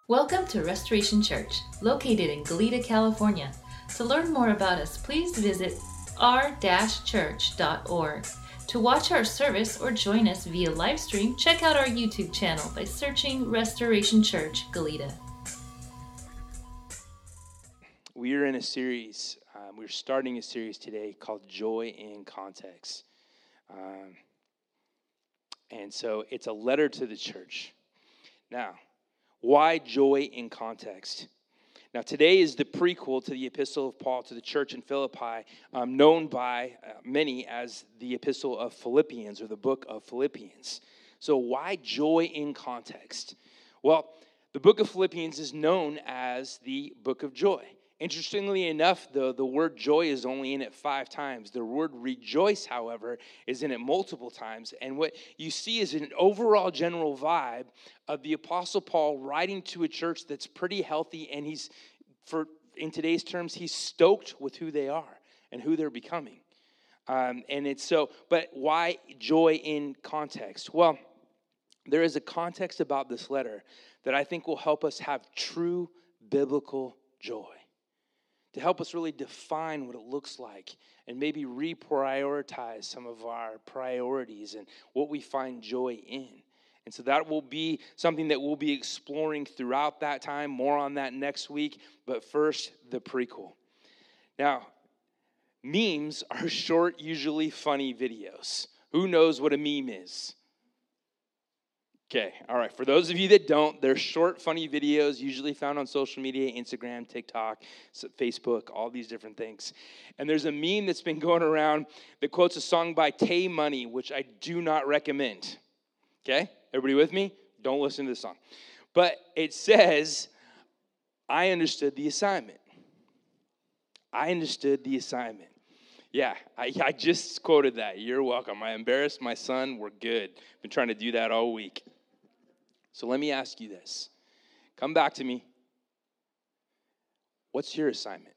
Welcome to Restoration Church, located in Goleta, California. To learn more about us, please visit r-church.org. To watch our service or join us via live stream, check out our YouTube channel by searching Restoration Church, Goleta. We are in a series, we're starting a series today called Joy in Context. And so it's a letter to the church. Now, why joy in context? Now, today is the prequel to the epistle of Paul to the church in Philippi, known by many as the epistle of Philippians or the book of Philippians. So why joy in context? Well, the book of Philippians is known as the book of joy. Interestingly enough, the word joy is only in it 5 times. The word rejoice, however, is in it multiple times. And what you see is an overall general vibe of the Apostle Paul writing to a church that's pretty healthy, and in today's terms, he's stoked with who they are and who they're becoming. But why joy in context? Well, there is a context about this letter that I think will help us have true biblical joy, to help us really define what it looks like and maybe reprioritize some of our priorities and what we find joy in. And so that will be something that we'll be exploring throughout that time. More on that next week. But first, the prequel. Now, memes are short, usually funny videos. Who knows what a meme is? Okay, all right. For those of you that don't, they're short, funny videos usually found on social media, Instagram, TikTok, Facebook, all these different things. And there's a meme that's been going around that quotes a song by Tay Money, which I do not recommend. Okay, everybody with me? Don't listen to the song. But it says, I understood the assignment. I understood the assignment. Yeah, I just quoted that. You're welcome. I embarrassed my son. We're good. Been trying to do that all week. So let me ask you this. Come back to me. What's your assignment?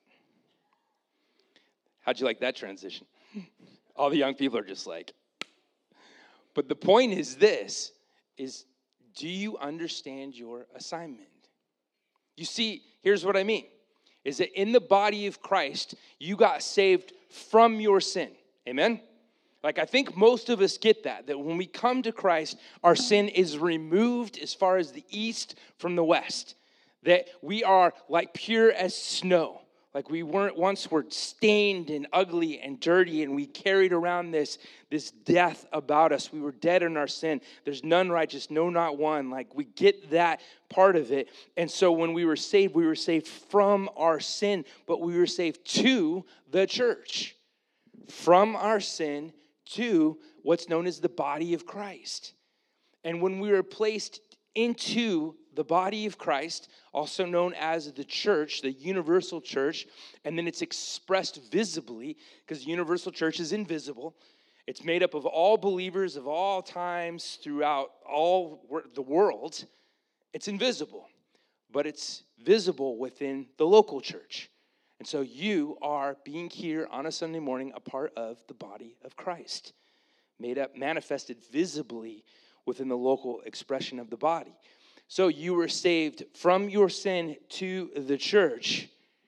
How'd you like that transition? All the young people are just like. But the point is this, do you understand your assignment? You see, here's what I mean, is that in the body of Christ, you got saved from your sin. Amen? Like, I think most of us get that when we come to Christ, our sin is removed as far as the east from the west. That we are like pure as snow. Like we were stained and ugly and dirty, and we carried around this death about us. We were dead in our sin. There's none righteous, no, not one. Like, we get that part of it. And so when we were saved from our sin, but we were saved to the church. From our sin to what's known as the body of Christ. And when we were placed into the body of Christ, also known as the church, the universal church, and then it's expressed visibly, because the universal church is invisible. It's made up of all believers of all times throughout all the world. It's invisible, but it's visible within the local church. And so you are, being here on a Sunday morning, a part of the body of Christ, manifested visibly within the local expression of the body. So you were saved from your sin to the church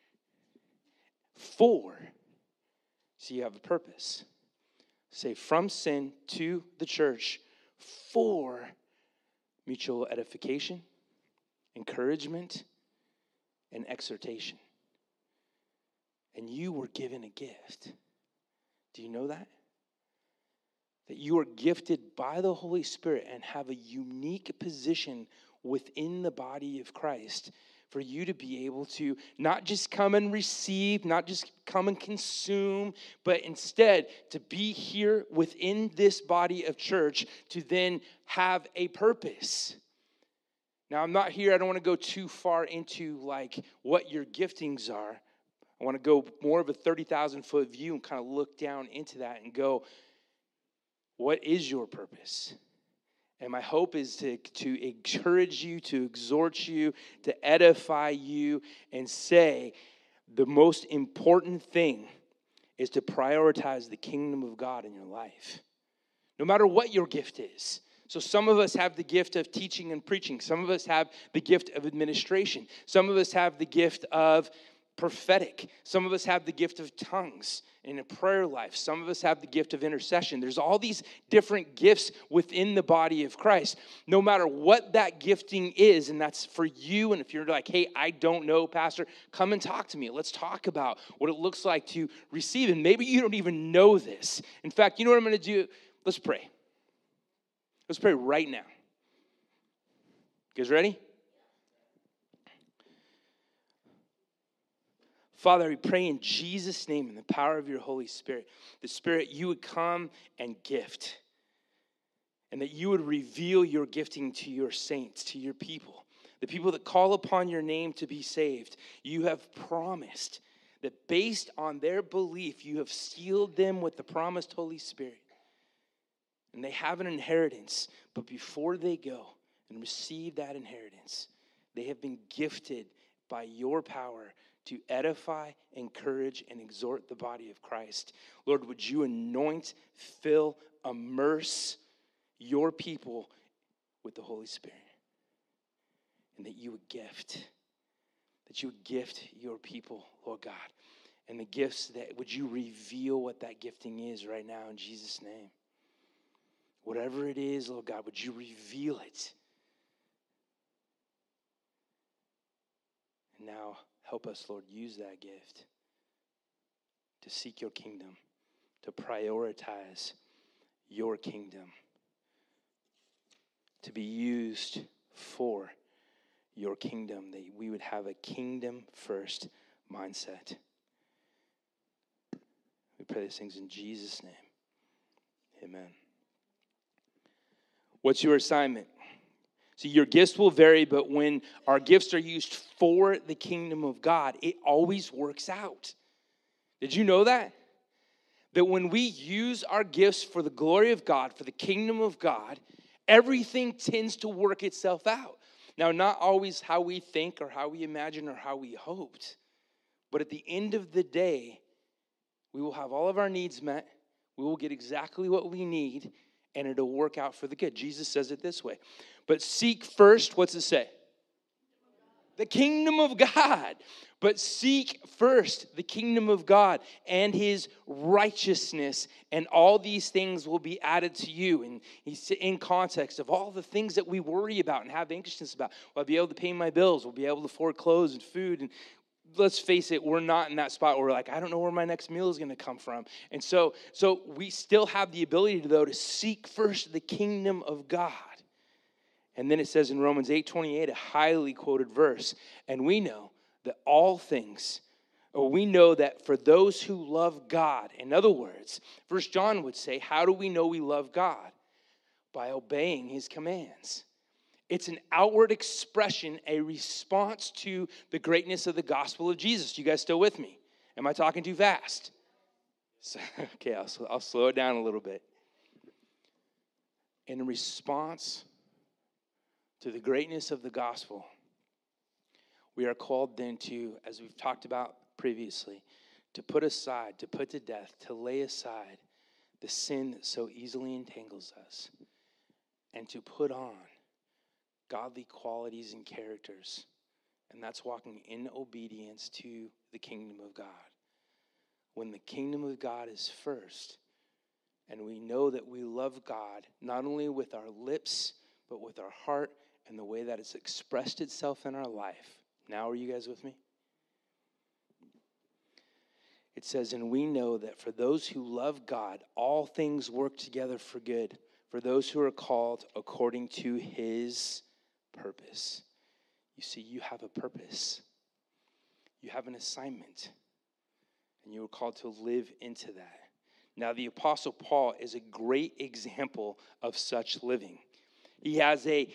so you have a purpose. Saved from sin to the church for mutual edification, encouragement, and exhortation. And you were given a gift. Do you know that? That you are gifted by the Holy Spirit and have a unique position within the body of Christ for you to be able to not just come and receive, not just come and consume, but instead to be here within this body of church to then have a purpose. Now, I'm not here, I don't want to go too far into like what your giftings are. I want to go more of a 30,000-foot view and kind of look down into that and go, what is your purpose? And my hope is to encourage you, to exhort you, to edify you, and say the most important thing is to prioritize the kingdom of God in your life. No matter what your gift is. So some of us have the gift of teaching and preaching. Some of us have the gift of administration. Some of us have the gift of prophetic. Some of us have the gift of tongues in a prayer life. Some of us have the gift of intercession. There's all these different gifts within the body of Christ. No matter what that gifting is, and that's for you, and if you're like, hey, I don't know, Pastor, come and talk to me. Let's talk about what it looks like to receive. And maybe you don't even know this. In fact, you know what I'm going to do? Let's pray. Let's pray right now. You guys ready? Father, we pray in Jesus' name, in the power of your Holy Spirit, the Spirit, you would come and gift, and that you would reveal your gifting to your saints, to your people, the people that call upon your name to be saved. You have promised that based on their belief, you have sealed them with the promised Holy Spirit. And they have an inheritance, but before they go and receive that inheritance, they have been gifted by your power to edify, encourage, and exhort the body of Christ. Lord, would you anoint, fill, immerse your people with the Holy Spirit? And that you would gift your people, Lord God. And the gifts would you reveal what that gifting is right now in Jesus' name? Whatever it is, Lord God, would you reveal it? And now, help us, Lord, use that gift to seek your kingdom, to prioritize your kingdom, to be used for your kingdom, that we would have a kingdom-first mindset. We pray these things in Jesus' name. Amen. What's your assignment? See, your gifts will vary, but when our gifts are used for the kingdom of God, it always works out. Did you know that? That when we use our gifts for the glory of God, for the kingdom of God, everything tends to work itself out. Now, not always how we think or how we imagine or how we hoped, but at the end of the day, we will have all of our needs met. We will get exactly what we need, and it'll work out for the good. Jesus says it this way. But seek first, what's it say? The kingdom of God. But seek first the kingdom of God and his righteousness, and all these things will be added to you. And he's in context of all the things that we worry about and have anxiousness about. Will I be able to pay my bills? Will I be able to afford clothes and food? And let's face it, we're not in that spot where we're like, I don't know where my next meal is going to come from. And so we still have the ability, though, to seek first the kingdom of God. And then it says in Romans 8:28, a highly quoted verse, and we know that all things, or we know that for those who love God, in other words, 1 John would say, how do we know we love God? By obeying his commands. It's an outward expression, a response to the greatness of the gospel of Jesus. You guys still with me? Am I talking too fast? Okay, I'll slow it down a little bit. In response to the greatness of the gospel, we are called then to, as we've talked about previously, to put aside, to put to death, to lay aside the sin that so easily entangles us, and to put on godly qualities and characters. And that's walking in obedience to the kingdom of God. When the kingdom of God is first, and we know that we love God, not only with our lips, but with our heart and the way that it's expressed itself in our life. Now, are you guys with me? It says, and we know that for those who love God, all things work together for good, for those who are called according to his purpose. You see, you have a purpose. You have an assignment. And you are called to live into that. Now, the Apostle Paul is a great example of such living. He has a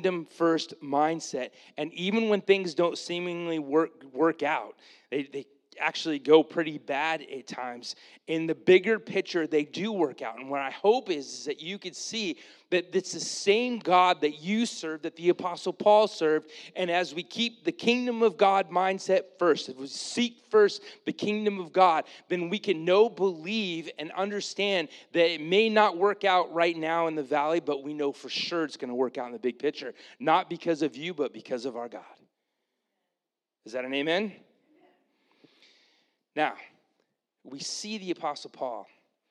kingdom-first mindset. And even when things don't seemingly work out, they actually go pretty bad at times. In the bigger picture, they do work out. And what I hope is that you could see that it's the same God that you serve, that the Apostle Paul served. And as we keep the kingdom of God mindset first, if we seek first the kingdom of God, then we can know, believe, and understand that it may not work out right now in the valley, but we know for sure it's going to work out in the big picture. Not because of you, but because of our God. Is that an amen? Now, we see the Apostle Paul.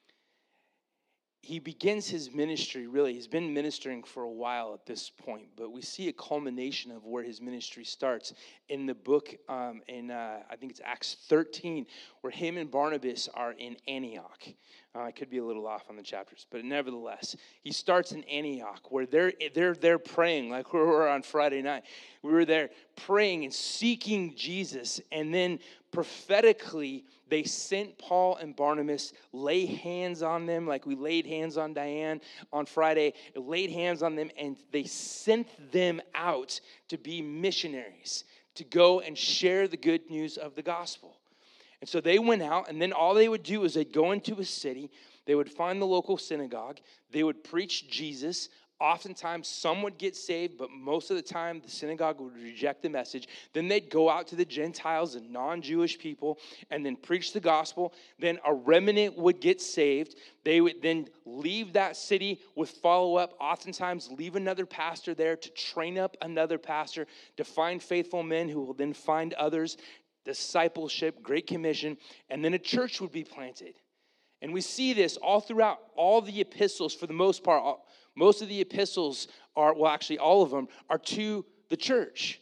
He begins his ministry, really. He's been ministering for a while at this point, but we see a culmination of where his ministry starts in the book, I think it's Acts 13, where him and Barnabas are in Antioch. I could be a little off on the chapters, but nevertheless, he starts in Antioch, where they're praying, like we were on Friday night. We were there praying and seeking Jesus, and then prophetically, they sent Paul and Barnabas, lay hands on them, like we laid hands on Diane on Friday, laid hands on them, and they sent them out to be missionaries, to go and share the good news of the gospel. And so they went out, and then all they would do is they'd go into a city, they would find the local synagogue, they would preach Jesus. Oftentimes, some would get saved, but most of the time, the synagogue would reject the message. Then they'd go out to the Gentiles and non-Jewish people and then preach the gospel. Then a remnant would get saved. They would then leave that city with follow-up, oftentimes leave another pastor there to train up another pastor, to find faithful men who will then find others, discipleship, Great Commission, and then a church would be planted. And we see this all throughout all the epistles for the most part. Most of the epistles are, well, actually all of them, are to the church.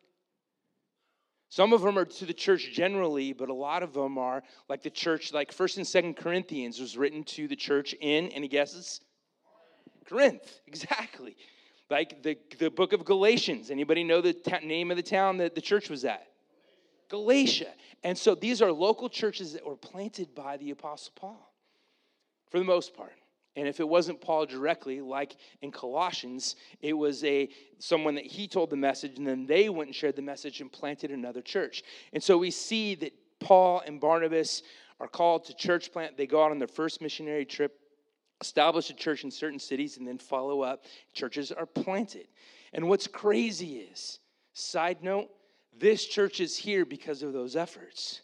Some of them are to the church generally, but a lot of them are like the church, like 1st and 2nd Corinthians was written to the church in, any guesses? Corinth, exactly. Like the book of Galatians. Anybody know the name of the town that the church was at? Galatia. And so these are local churches that were planted by the Apostle Paul, for the most part. And if it wasn't Paul directly, like in Colossians, it was someone that he told the message, and then they went and shared the message and planted another church. And so we see that Paul and Barnabas are called to church plant. They go out on their first missionary trip, establish a church in certain cities, and then follow up. Churches are planted. And what's crazy is, side note, this church is here because of those efforts.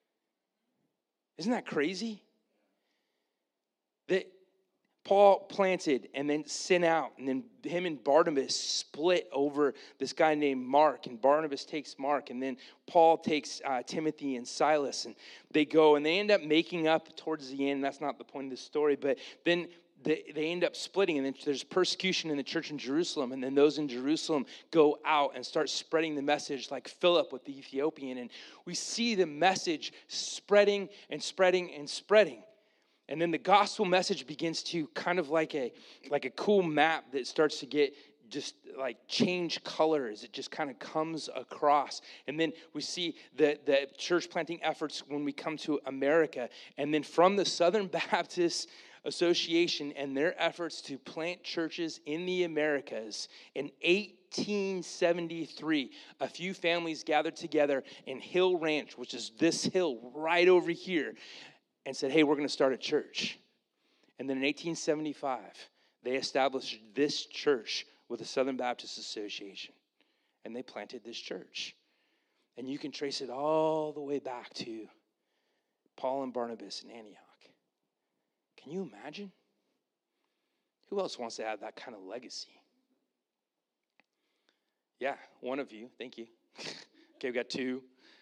Isn't that crazy? That Paul planted and then sent out, and then him and Barnabas split over this guy named Mark, and Barnabas takes Mark, and then Paul takes Timothy and Silas, and they go, and they end up making up towards the end. That's not the point of the story, but then they end up splitting, and then there's persecution in the church in Jerusalem, and then those in Jerusalem go out and start spreading the message like Philip with the Ethiopian, and we see the message spreading and spreading and spreading. And then the gospel message begins to kind of like a cool map that starts to get just like change colors. It just kind of comes across. And then we see the church planting efforts when we come to America. And then from the Southern Baptist Association and their efforts to plant churches in the Americas in 1873, a few families gathered together in Hill Ranch, which is this hill right over here, and said, hey, we're going to start a church. And then in 1875, they established this church with the Southern Baptist Association. And they planted this church. And you can trace it all the way back to Paul and Barnabas in Antioch. Can you imagine? Who else wants to have that kind of legacy? Yeah, one of you. Thank you. Okay, we got two.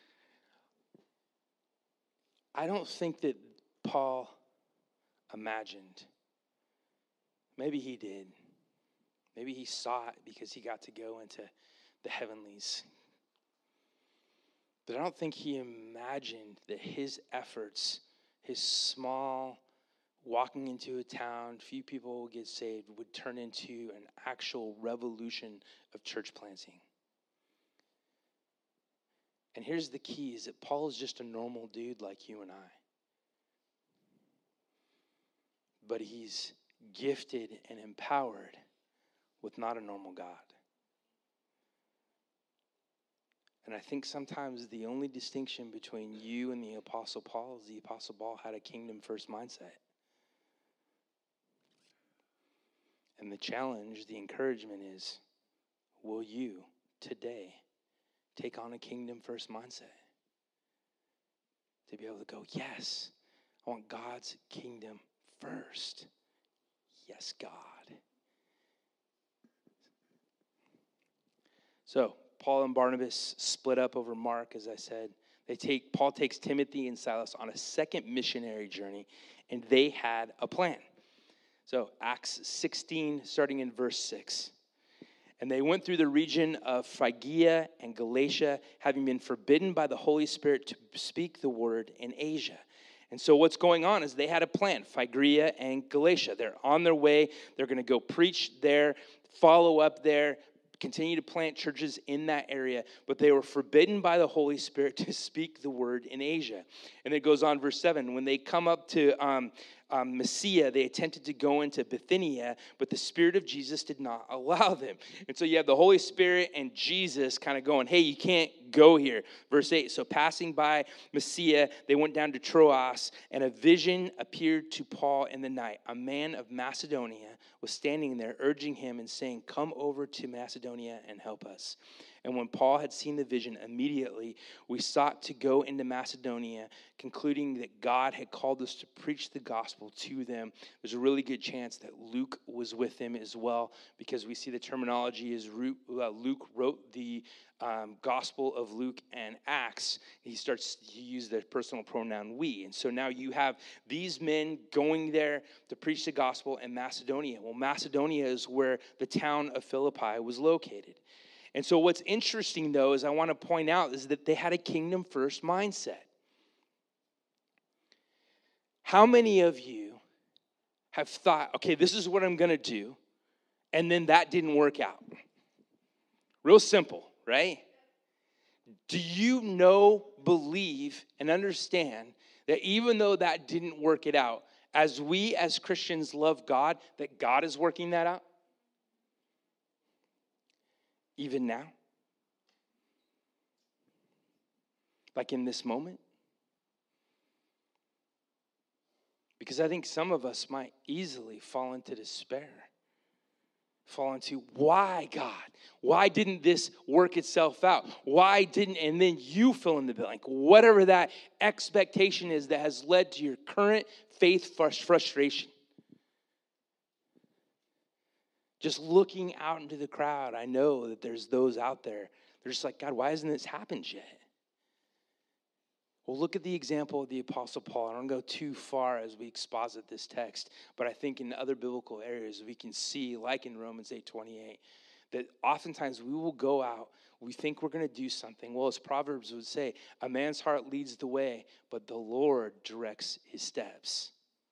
I don't think that Paul imagined. Maybe he did. Maybe he saw it because he got to go into the heavenlies. But I don't think he imagined that his efforts, his small walking into a town, few people will get saved, would turn into an actual revolution of church planting. And here's the key, is that Paul is just a normal dude like you and I. But he's gifted and empowered with not a normal God. And I think sometimes the only distinction between you and the Apostle Paul is the Apostle Paul had a kingdom-first mindset. And the challenge, the encouragement is, will you today take on a kingdom-first mindset? To be able to go, yes, I want God's kingdom first. Yes, God. So, Paul and Barnabas split up over Mark, as I said. Paul takes Timothy and Silas on a second missionary journey, and they had a plan. So, Acts 16, starting in verse 6. And they went through the region of Phrygia and Galatia, having been forbidden by the Holy Spirit to speak the word in Asia. And so what's going on is they had a plan, Phrygia and Galatia. They're on their way. They're going to go preach there, follow up there, continue to plant churches in that area, but they were forbidden by the Holy Spirit to speak the word in Asia. And it goes on, verse 7, when they come up to Mysia, they attempted to go into Bithynia, but the Spirit of Jesus did not allow them. And so you have the Holy Spirit and Jesus kind of going, hey, you can't go here. Verse 8, so passing by Mysia, they went down to Troas, and a vision appeared to Paul in the night. A man of Macedonia was standing there, urging him and saying, come over to Macedonia and help us. And when Paul had seen the vision, immediately we sought to go into Macedonia, concluding that God had called us to preach the gospel to them. There's a really good chance that Luke was with them as well, because we see the terminology is Luke wrote the Gospel of Luke and Acts. He used the personal pronoun we. And so now you have these men going there to preach the gospel in Macedonia. Well, Macedonia is where the town of Philippi was located. And so what's interesting, though, is I want to point out is that they had a kingdom-first mindset. How many of you have thought, okay, this is what I'm going to do, and then that didn't work out? Real simple, right? Do you know, believe, and understand that even though that didn't work it out, as we as Christians love God, that God is working that out? Even now? Like in this moment? Because I think some of us might easily fall into despair. Fall into, why, God? Why didn't this work itself out? Why didn't, and then you fill in the blank. Whatever that expectation is that has led to your current faith frustration. Just looking out into the crowd, I know that there's those out there. They're just like, God, why hasn't this happened yet? Well, look at the example of the Apostle Paul. I don't go too far as we exposit this text, but I think in other biblical areas we can see, like in Romans 8:28, that oftentimes we will go out, we think we're going to do something. Well, as Proverbs would say, a man's heart leads the way, but the Lord directs his steps.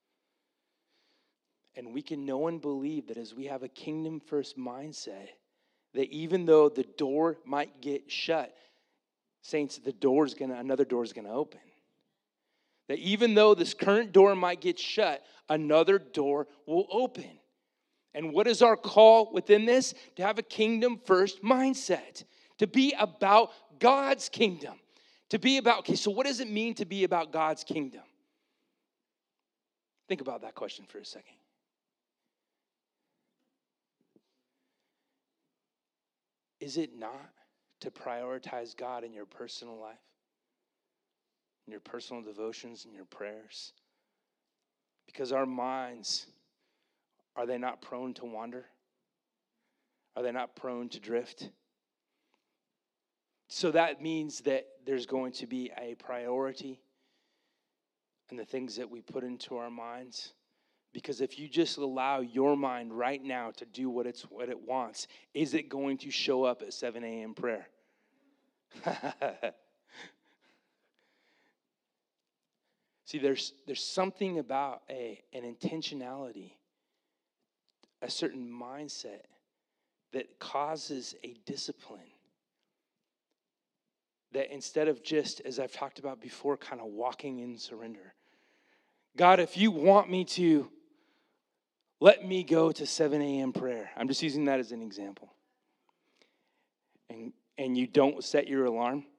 And we can know and believe that as we have a kingdom-first mindset, that even though the door might get shut, saints, another door is going to open. That even though this current door might get shut, another door will open. And what is our call within this? To have a kingdom-first mindset. To be about God's kingdom. To be about, okay, so what does it mean to be about God's kingdom? Think about that question for a second. Is it not to prioritize God in your personal life, in your personal devotions, in your prayers? Because our minds, are they not prone to wander? Are they not prone to drift? So that means that there's going to be a priority in the things that we put into our minds. Because if you just allow your mind right now to do what it wants, is it going to show up at 7 a.m. prayer? See, there's something about an intentionality, a certain mindset that causes a discipline. That instead of just, as I've talked about before, kind of walking in surrender. God, if you want me to, let me go to 7 a.m. prayer. I'm just using that as an example. And you don't set your alarm.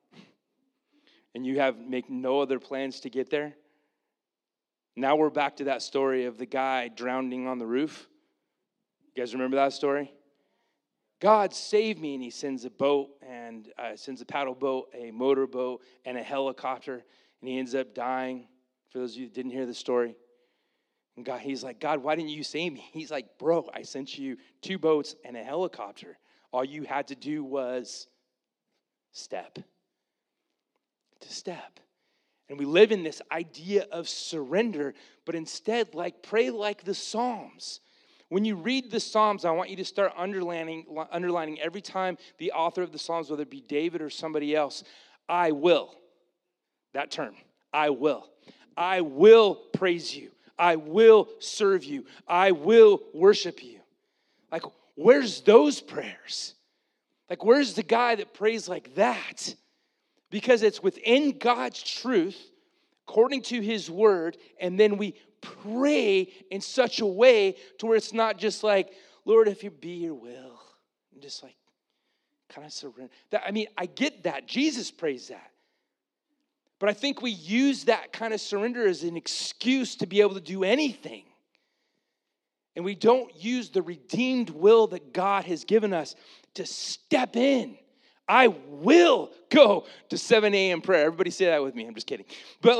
and you make no other plans to get there. Now we're back to that story of the guy drowning on the roof. You guys remember that story? God save me, and he sends a boat, and sends a paddle boat, a motor boat, and a helicopter, and he ends up dying. For those of you that didn't hear the story. And God, he's like, God, why didn't you save me? He's like, bro, I sent you 2 boats and a helicopter. All you had to do was step. To step. And we live in this idea of surrender, but instead, pray like the Psalms. When you read the Psalms, I want you to start underlining every time the author of the Psalms, whether it be David or somebody else, I will. That term, I will. I will praise you. I will serve you. I will worship you. Where's those prayers? Where's the guy that prays like that? Because it's within God's truth, according to his word, and then we pray in such a way to where it's not just like, Lord, if you be your will. I'm just kind of surrender. I get that. Jesus prays that. But I think we use that kind of surrender as an excuse to be able to do anything. And we don't use the redeemed will that God has given us to step in. I will go to 7 a.m. prayer. Everybody say that with me. I'm just kidding. But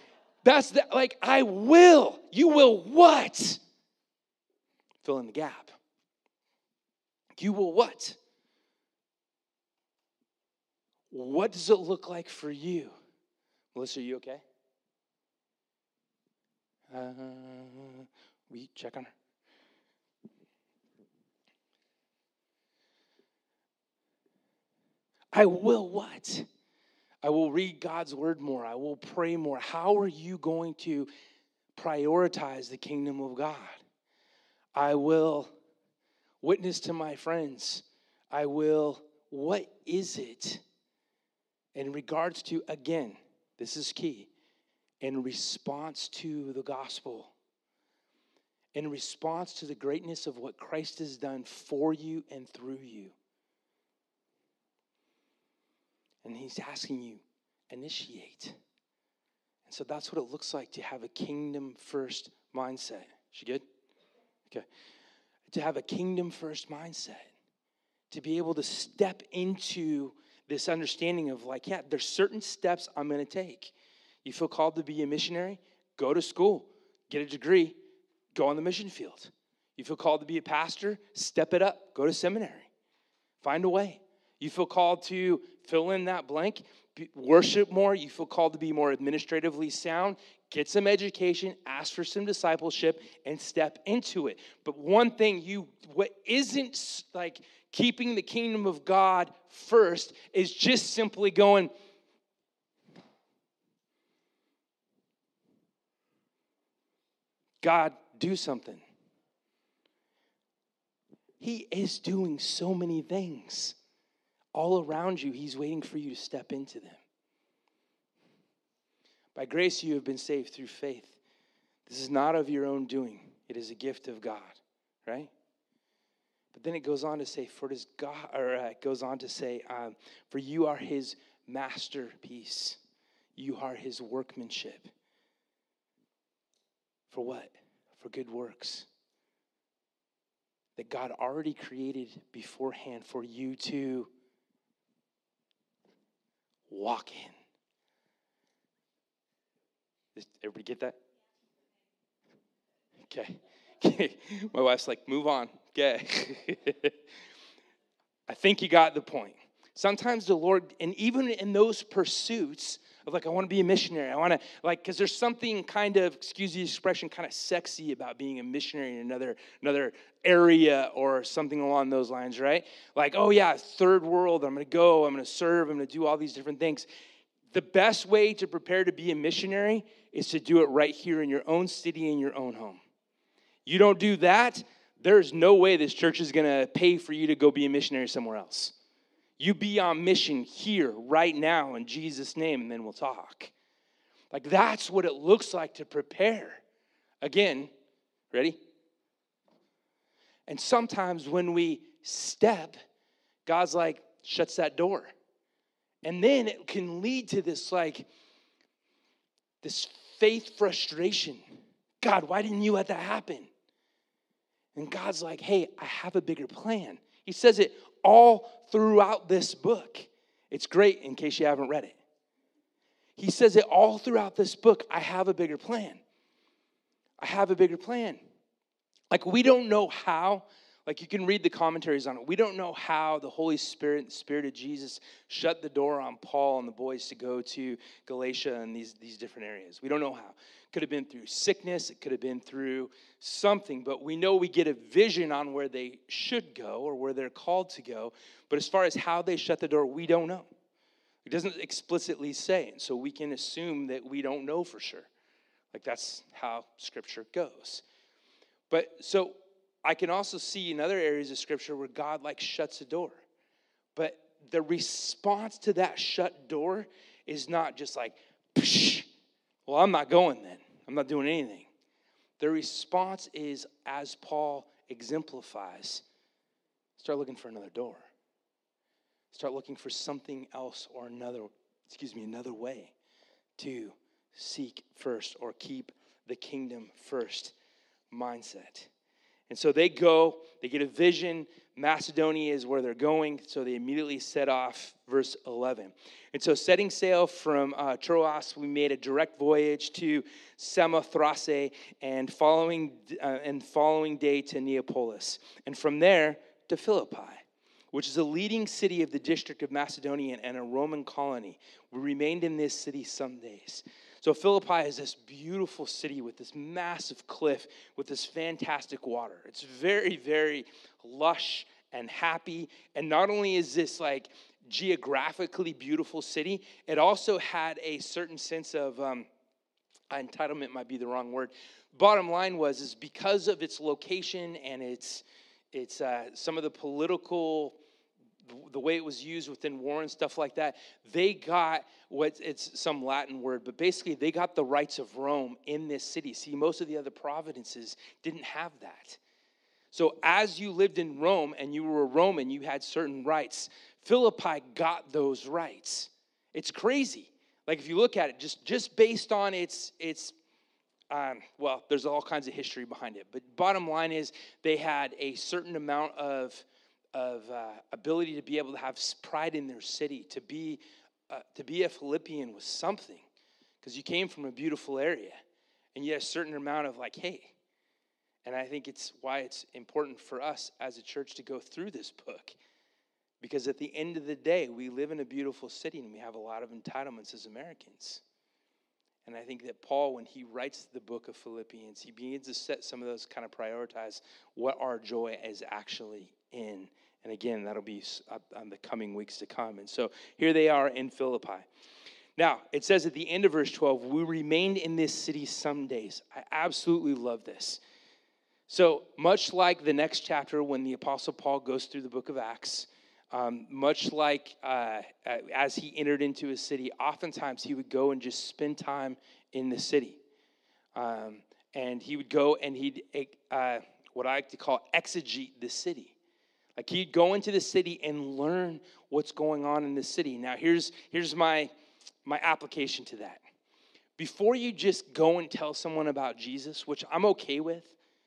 I will. You will what? Fill in the gap. You will what? What does it look like for you? Melissa, are you okay? We check on her. I will what? I will read God's word more. I will pray more. How are you going to prioritize the kingdom of God? I will witness to my friends. What is it? In regards to, again, this is key, in response to the gospel, in response to the greatness of what Christ has done for you and through you. And he's asking you, initiate. And so that's what it looks like to have a kingdom-first mindset. She good? Okay. To have a kingdom-first mindset. To be able to step into this understanding of there's certain steps I'm going to take. You feel called to be a missionary? Go to school. Get a degree. Go on the mission field. You feel called to be a pastor? Step it up. Go to seminary. Find a way. You feel called to fill in that blank, worship more. You feel called to be more administratively sound. Get some education, ask for some discipleship, and step into it. But one thing what isn't keeping the kingdom of God first is just simply going, God, do something. He is doing so many things. All around you, he's waiting for you to step into them. By grace, you have been saved through faith. This is not of your own doing. It is a gift of God, right? But then it goes on to say, for you are his masterpiece. You are his workmanship. For what? For good works. That God already created beforehand for you to walk in. Does everybody get that? Okay. My wife's like, move on. Okay. I think you got the point. Sometimes the Lord, and even in those pursuits of I want to be a missionary. I want to, because there's something kind of, excuse the expression, kind of sexy about being a missionary in another area or something along those lines, right? Oh yeah, third world, I'm going to go, I'm going to serve, I'm going to do all these different things. The best way to prepare to be a missionary is to do it right here in your own city, in your own home. You don't do that, there's no way this church is going to pay for you to go be a missionary somewhere else. You be on mission here, right now, in Jesus' name, and then we'll talk. That's what it looks like to prepare. Again, ready? And sometimes when we step, God's shuts that door. And then it can lead to this this faith frustration. God, why didn't you let that happen? And God's like, hey, I have a bigger plan. He says it all throughout this book. It's great in case you haven't read it. He says it all throughout this book. I have a bigger plan. I have a bigger plan. Like, we don't know how. Like, you can read the commentaries on it. We don't know how the Holy Spirit, the Spirit of Jesus, shut the door on Paul and the boys to go to Galatia and these different areas. We don't know how. It could have been through sickness. It could have been through something. But we know we get a vision on where they should go or where they're called to go. But as far as how they shut the door, we don't know. It doesn't explicitly say. And so we can assume that we don't know for sure. Like, that's how Scripture goes. But so I can also see in other areas of Scripture where God shuts a door. But the response to that shut door is not just psh, well, I'm not going then. I'm not doing anything. The response is, as Paul exemplifies, start looking for another door. Start looking for something else or another way to seek first or keep the kingdom first mindset. And so they go, they get a vision. Macedonia is where they're going, so they immediately set off, verse 11. And so setting sail from Troas, we made a direct voyage to Samothrace and following day to Neapolis. And from there to Philippi, which is a leading city of the district of Macedonia and a Roman colony. We remained in this city some days. So Philippi is this beautiful city with this massive cliff with this fantastic water. It's very, very lush and happy. And not only is this geographically beautiful city, it also had a certain sense of entitlement might be the wrong word. Bottom line is because of its location and its some of the political, the way it was used within war and stuff like that, they got it's some Latin word, but basically they got the rights of Rome in this city. See, most of the other provinces didn't have that. So as you lived in Rome and you were a Roman, you had certain rights. Philippi got those rights. It's crazy. If you look at it, just based on its well, there's all kinds of history behind it. But bottom line is they had a certain amount of ability to be able to have pride in their city. To be a Philippian was something, because you came from a beautiful area. And you had a certain amount of hey. And I think it's why it's important for us as a church to go through this book. Because at the end of the day, we live in a beautiful city and we have a lot of entitlements as Americans. And I think that Paul, when he writes the book of Philippians, he begins to set some of those kind of prioritize what our joy is actually in. And again, that'll be on the coming weeks to come. And so here they are in Philippi. Now, it says at the end of verse 12, we remained in this city some days. I absolutely love this. So much like the next chapter when the Apostle Paul goes through the book of Acts, much like as he entered into his city, oftentimes he would go and just spend time in the city. And he would go and he'd, what I like to call exegete the city. He'd go into the city and learn what's going on in the city. Now, here's my application to that. Before you just go and tell someone about Jesus, which I'm okay with,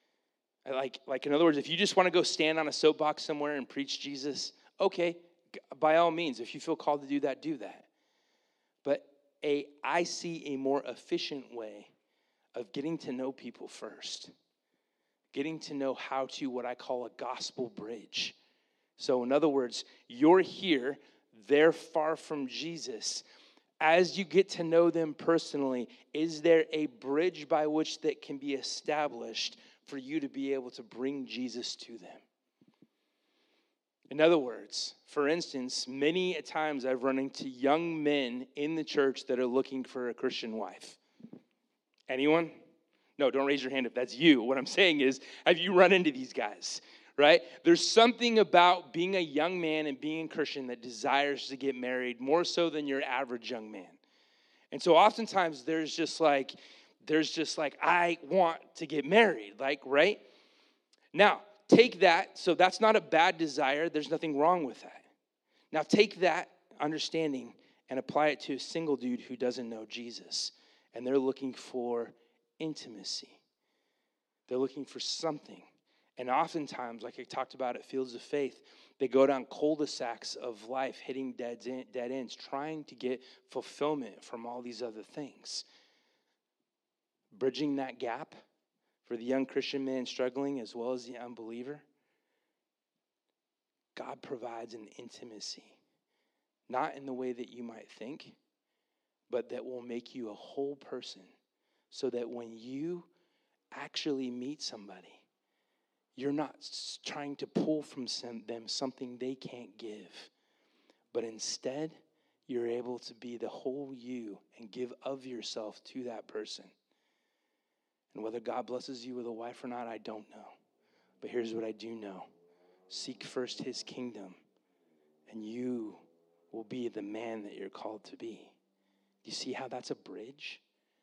in other words, if you just want to go stand on a soapbox somewhere and preach Jesus, okay, by all means, if you feel called to do that, do that. But I see a more efficient way of getting to know people first. Getting to know how to, what I call a gospel bridge. So in other words, you're here, they're far from Jesus. As you get to know them personally, is there a bridge by which that can be established for you to be able to bring Jesus to them? In other words, for instance, many times I've run into young men in the church that are looking for a Christian wife. Anyone? No, don't raise your hand if that's you. What I'm saying is, have you run into these guys, right? There's something about being a young man and being a Christian that desires to get married more so than your average young man. And so oftentimes there's just like, I want to get married, right? Now, take that. So that's not a bad desire. There's nothing wrong with that. Now, take that understanding and apply it to a single dude who doesn't know Jesus. And they're looking for intimacy. They're looking for something. And oftentimes, like I talked about at Fields of Faith, they go down cul-de-sacs of life, hitting dead ends, trying to get fulfillment from all these other things. Bridging that gap for the young Christian man struggling as well as the unbeliever, God provides an intimacy, not in the way that you might think, but that will make you a whole person, so that when you actually meet somebody, you're not trying to pull from them something they can't give, but instead, you're able to be the whole you and give of yourself to that person. And whether God blesses you with a wife or not, I don't know. But here's what I do know. Seek first his kingdom, and you will be the man that you're called to be. Do you see how that's a bridge?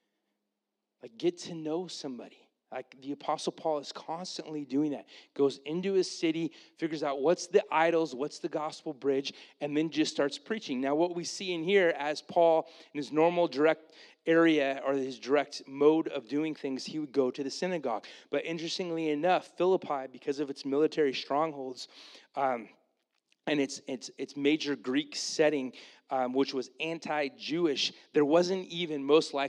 Like, get to know somebody. Like the Apostle Paul is constantly doing that. Goes into a city, figures out what's the idols, what's the gospel bridge, and then just starts preaching. Now, what we see in here, as Paul, in his normal direct area or his direct mode of doing things, he would go to the synagogue. But interestingly enough, Philippi, because of its military strongholds, and its major Greek setting, which was anti-Jewish, there wasn't even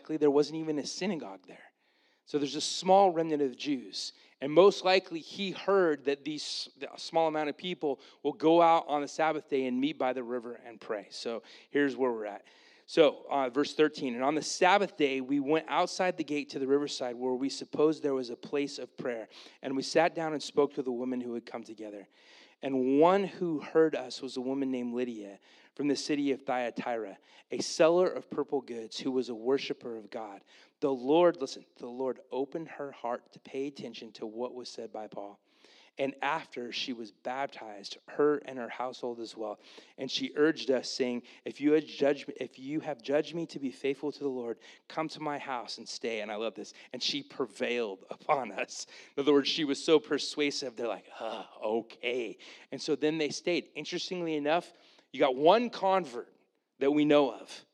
a synagogue there. So there's a small remnant of Jews. And most likely he heard that a small amount of people will go out on the Sabbath day and meet by the river and pray. So here's where we're at. So verse 13, and on the Sabbath day, we went outside the gate to the riverside where we supposed there was a place of prayer. And we sat down and spoke to the women who had come together. And one who heard us was a woman named Lydia from the city of Thyatira, a seller of purple goods who was a worshiper of God. The Lord opened her heart to pay attention to what was said by Paul. And after she was baptized, her and her household as well. And she urged us, saying, if you have judged me to be faithful to the Lord, come to my house and stay. And I love this. And she prevailed upon us. In other words, she was so persuasive. They're like, okay. And so then they stayed. Interestingly enough, you got one convert that we know of.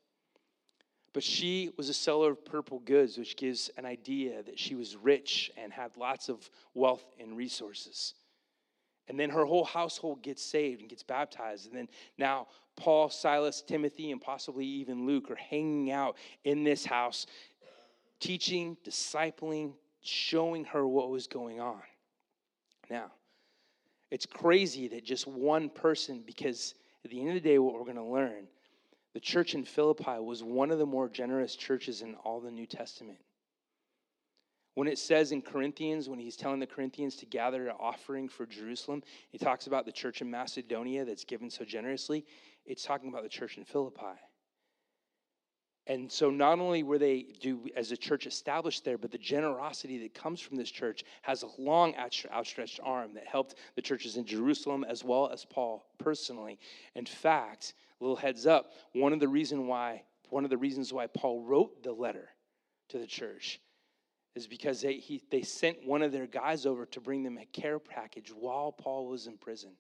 But she was a seller of purple goods, which gives an idea that she was rich and had lots of wealth and resources. And then her whole household gets saved and gets baptized. And then now Paul, Silas, Timothy, and possibly even Luke are hanging out in this house, teaching, discipling, showing her what was going on. Now, it's crazy that just one person, because at the end of the day, what we're going to learn, the church in Philippi was one of the more generous churches in all the New Testament. When it says in Corinthians, when he's telling the Corinthians to gather an offering for Jerusalem, he talks about the church in Macedonia that's given so generously. It's talking about the church in Philippi. And so not only were they as a church established there, but the generosity that comes from this church has a long outstretched arm that helped the churches in Jerusalem as well as Paul personally. In fact, a little heads up, one of the reasons why Paul wrote the letter to the church is because they sent one of their guys over to bring them a care package while Paul was in prison.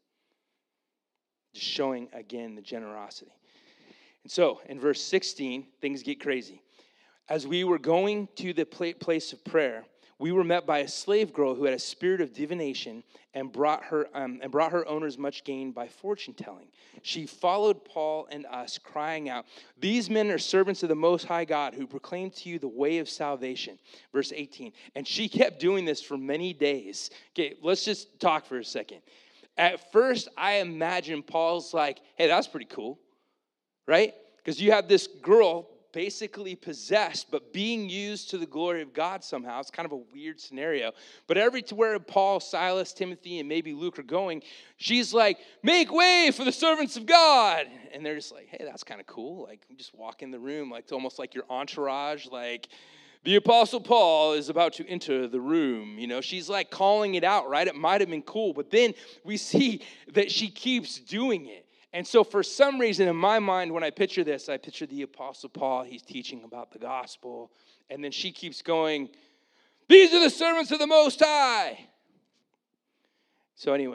Just showing, again, the generosity. And so, in verse 16, things get crazy. As we were going to the place of prayer, we were met by a slave girl who had a spirit of divination and brought her owners much gain by fortune telling. She followed Paul and us, crying out, "These men are servants of the Most High God, who proclaim to you the way of salvation." Verse 18. And she kept doing this for many days. Okay, let's just talk for a second. At first, I imagine Paul's like, "Hey, that's pretty cool." Right? Because you have this girl basically possessed, but being used to the glory of God somehow. It's kind of a weird scenario. But everywhere Paul, Silas, Timothy, and maybe Luke are going, she's like, "Make way for the servants of God." And they're just like, "Hey, that's kind of cool." Like, you just walk in the room, like it's almost like your entourage, like, "The Apostle Paul is about to enter the room." You know, she's like calling it out, right? It might have been cool. But then we see that she keeps doing it. And so for some reason in my mind, when I picture this, I picture the Apostle Paul. He's teaching about the gospel. And then she keeps going, "These are the servants of the Most High." So anyway,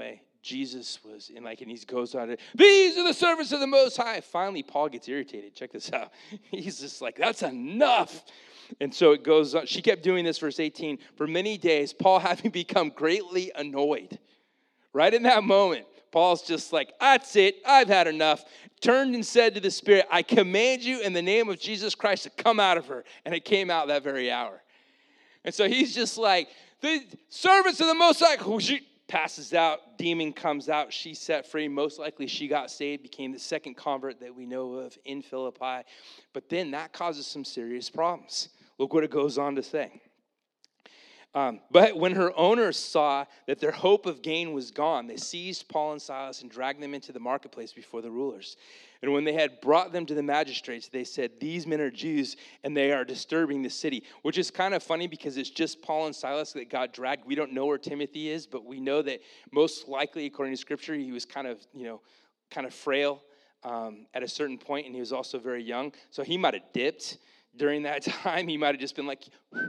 Jesus was in and he goes on to, these are the servants of the Most High. Finally, Paul gets irritated. Check this out. He's just like, that's enough. And so it goes on. She kept doing this, verse 18. For many days, Paul having become greatly annoyed. Right in that moment, Paul's just like, that's it. I've had enough. Turned and said to the Spirit, I command you in the name of Jesus Christ to come out of her. And it came out that very hour. And so he's just like, the servants of the Most High, she passes out, demon comes out, she's set free. Most likely she got saved, became the second convert that we know of in Philippi. But then that causes some serious problems. Look what it goes on to say. But when her owners saw that their hope of gain was gone, they seized Paul and Silas and dragged them into the marketplace before the rulers. And when they had brought them to the magistrates, they said, these men are Jews, and they are disturbing the city. Which is kind of funny because it's just Paul and Silas that got dragged. We don't know where Timothy is, but we know that most likely, according to Scripture, he was kind of frail at a certain point, and he was also very young. So he might have dipped during that time. He might have just been like...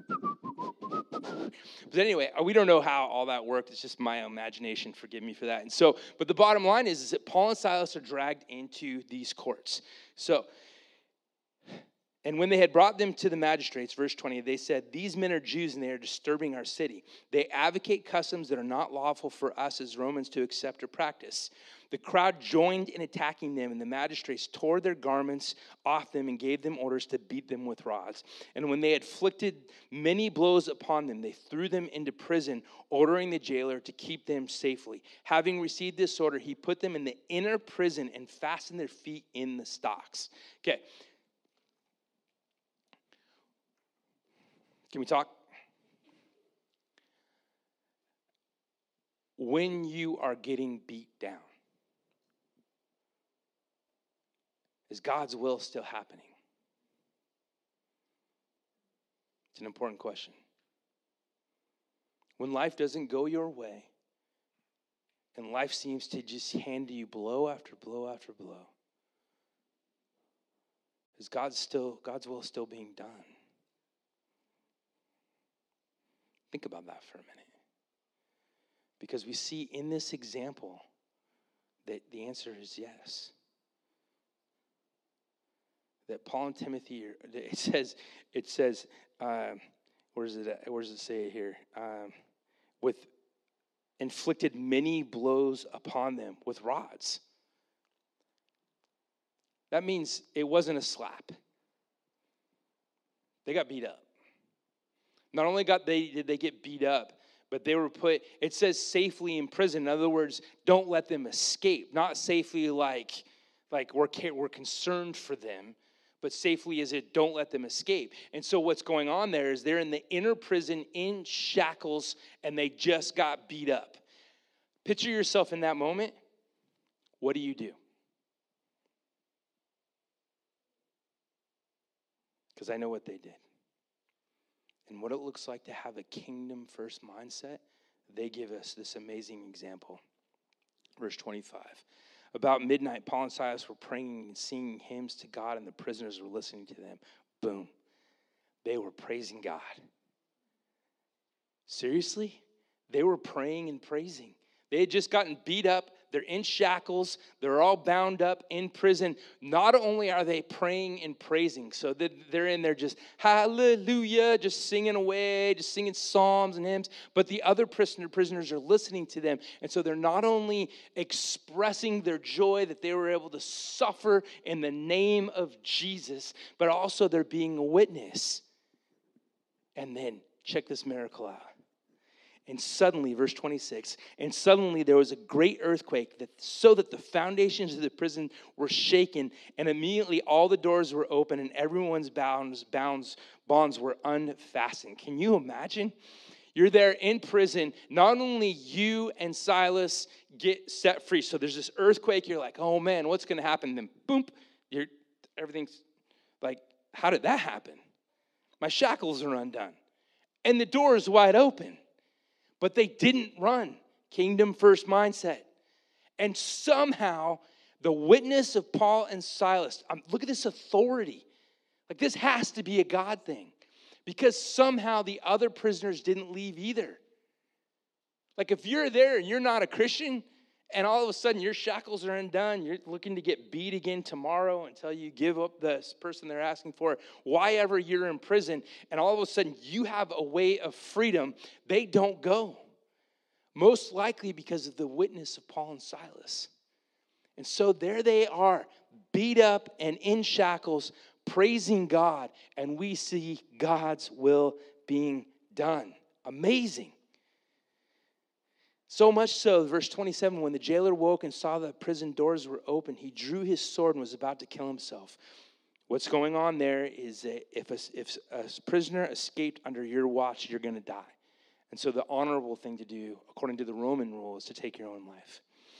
But anyway, we don't know how all that worked. It's just my imagination. Forgive me for that. And so, but the bottom line is that Paul and Silas are dragged into these courts. So, and when they had brought them to the magistrates, verse 20, they said, these men are Jews and they are disturbing our city. They advocate customs that are not lawful for us as Romans to accept or practice. The crowd joined in attacking them, and the magistrates tore their garments off them and gave them orders to beat them with rods. And when they had inflicted many blows upon them, they threw them into prison, ordering the jailer to keep them safely. Having received this order, he put them in the inner prison and fastened their feet in the stocks. Okay. Can we talk? When you are getting beat down, is God's will still happening? It's an important question. When life doesn't go your way, and life seems to just hand you blow after blow after blow, is God's will still being done? Think about that for a minute. Because we see in this example that the answer is yes. That Paul and Timothy, it says, where does it say here? With inflicted many blows upon them with rods. That means it wasn't a slap. They got beat up. Not only did they get beat up, but they were put, it says safely in prison. In other words, don't let them escape. Not safely like we're concerned for them, but safely as it don't let them escape. And so what's going on there is they're in the inner prison in shackles, and they just got beat up. Picture yourself in that moment. What do you do? Because I know what they did. And what it looks like to have a kingdom-first mindset, they give us this amazing example. Verse 25. About midnight, Paul and Silas were praying and singing hymns to God, and the prisoners were listening to them. Boom. They were praising God. Seriously? They were praying and praising. They had just gotten beat up. They're in shackles. They're all bound up in prison. Not only are they praying and praising, so that they're in there just hallelujah, just singing away, just singing psalms and hymns, but the other prisoners are listening to them. And so they're not only expressing their joy that they were able to suffer in the name of Jesus, but also they're being a witness. And then check this miracle out. And suddenly, verse 26, and suddenly there was a great earthquake so that the foundations of the prison were shaken, and immediately all the doors were open and everyone's bonds were unfastened. Can you imagine? You're there in prison. Not only you and Silas get set free. So there's this earthquake. You're like, oh man, what's going to happen? Then boom, everything's like, how did that happen? My shackles are undone. And the door is wide open. But they didn't run. Kingdom first mindset. And somehow, the witness of Paul and Silas, look at this authority. Like this has to be a God thing. Because somehow the other prisoners didn't leave either. Like if you're there and you're not a Christian, And all of a sudden, your shackles are undone. You're looking to get beat again tomorrow until you give up this person they're asking for. Why ever you're in prison, and all of a sudden, you have a way of freedom. They don't go. Most likely because of the witness of Paul and Silas. And so there they are, beat up and in shackles, praising God. And we see God's will being done. Amazing. So much so, verse 27, when the jailer woke and saw the prison doors were open, he drew his sword and was about to kill himself. What's going on there is that if a prisoner escaped under your watch, you're going to die. And so the honorable thing to do, according to the Roman rule, is to take your own life.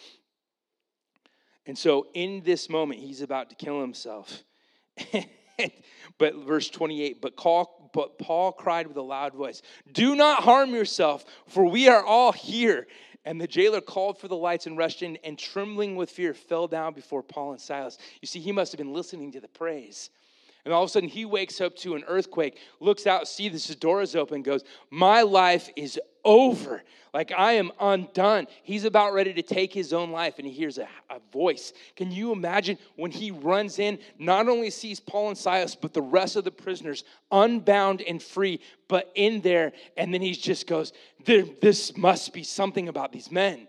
And so in this moment, he's about to kill himself. But verse 28, but Paul cried with a loud voice, "Do not harm yourself, for we are all here." And the jailer called for the lights and rushed in, and trembling with fear fell down before Paul and Silas. You see, he must have been listening to the praise. And all of a sudden, he wakes up to an earthquake, looks out, sees this door is open, goes, my life is over. Like, I am undone. He's about ready to take his own life, and he hears a voice. Can you imagine when he runs in, not only sees Paul and Silas, but the rest of the prisoners unbound and free, but in there, and then he just goes, this must be something about these men.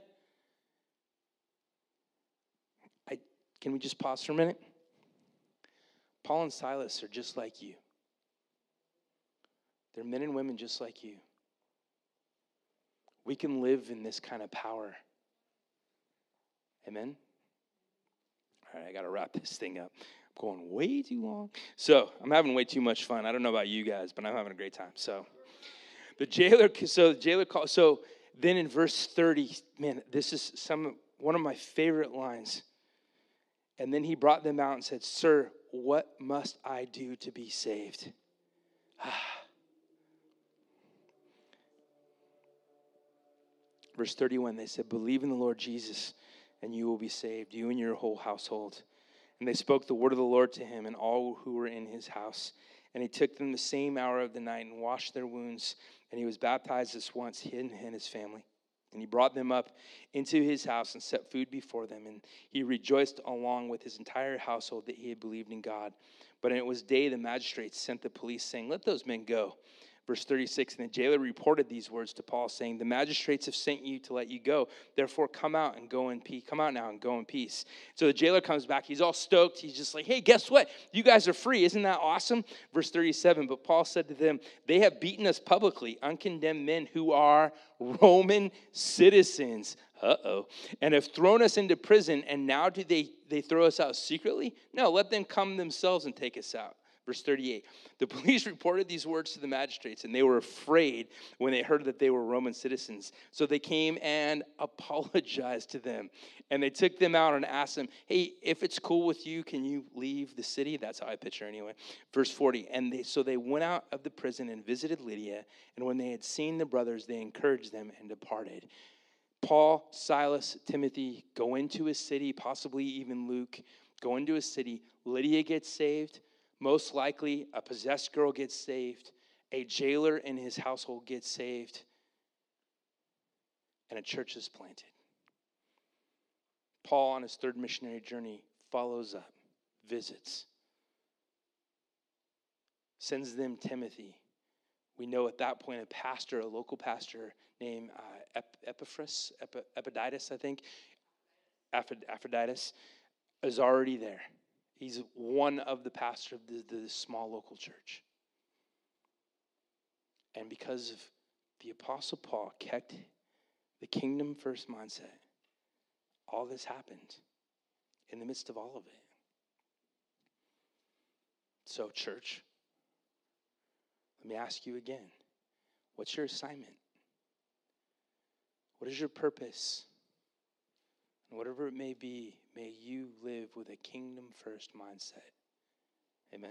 Can we just pause for a minute? Paul and Silas are just like you. They're men and women just like you. We can live in this kind of power. Amen? All right, I got to wrap this thing up. I'm going way too long. So I'm having way too much fun. I don't know about you guys, but I'm having a great time. So the jailer called. So then in verse 30, man, this is one of my favorite lines. And then he brought them out and said, "Sir, what must I do to be saved?" Verse 31, they said, "Believe in the Lord Jesus, and you will be saved, you and your whole household." And they spoke the word of the Lord to him and all who were in his house. And he took them the same hour of the night and washed their wounds. And he was baptized this once, he and his family. And he brought them up into his house and set food before them. And he rejoiced along with his entire household that he had believed in God. But when it was day, the magistrates sent the police, saying, "Let those men go." Verse 36, and the jailer reported these words to Paul, saying, "The magistrates have sent you to let you go. Therefore, come out and go in peace. Come out now and go in peace." So the jailer comes back. He's all stoked. He's just like, "Hey, guess what? You guys are free. Isn't that awesome?" Verse 37, but Paul said to them, "They have beaten us publicly, uncondemned men who are Roman citizens. And have thrown us into prison, and now do they throw us out secretly? No, let them come themselves and take us out." Verse 38, the police reported these words to the magistrates, and they were afraid when they heard that they were Roman citizens. So they came and apologized to them. And they took them out and asked them, "Hey, if it's cool with you, can you leave the city?" That's how I picture anyway. Verse 40, so they went out of the prison and visited Lydia. And when they had seen the brothers, they encouraged them and departed. Paul, Silas, Timothy go into a city, possibly even Luke, go into a city. Lydia gets saved. Most likely, a possessed girl gets saved. A jailer in his household gets saved. And a church is planted. Paul, on his third missionary journey, follows up, visits, sends them Timothy. We know at that point a local pastor named Epaphroditus, I think, Aphroditus, is already there. He's one of the pastors of the small local church. And because of the Apostle Paul kept the kingdom first mindset, all this happened in the midst of all of it. So, church, let me ask you again, what's your assignment? What is your purpose? And whatever it may be, may you live with a kingdom-first mindset. Amen?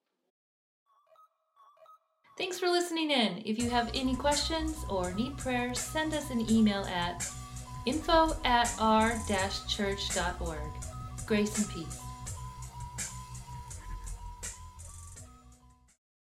Thanks for listening in. If you have any questions or need prayer, send us an email at info@r-church.org. Grace and peace.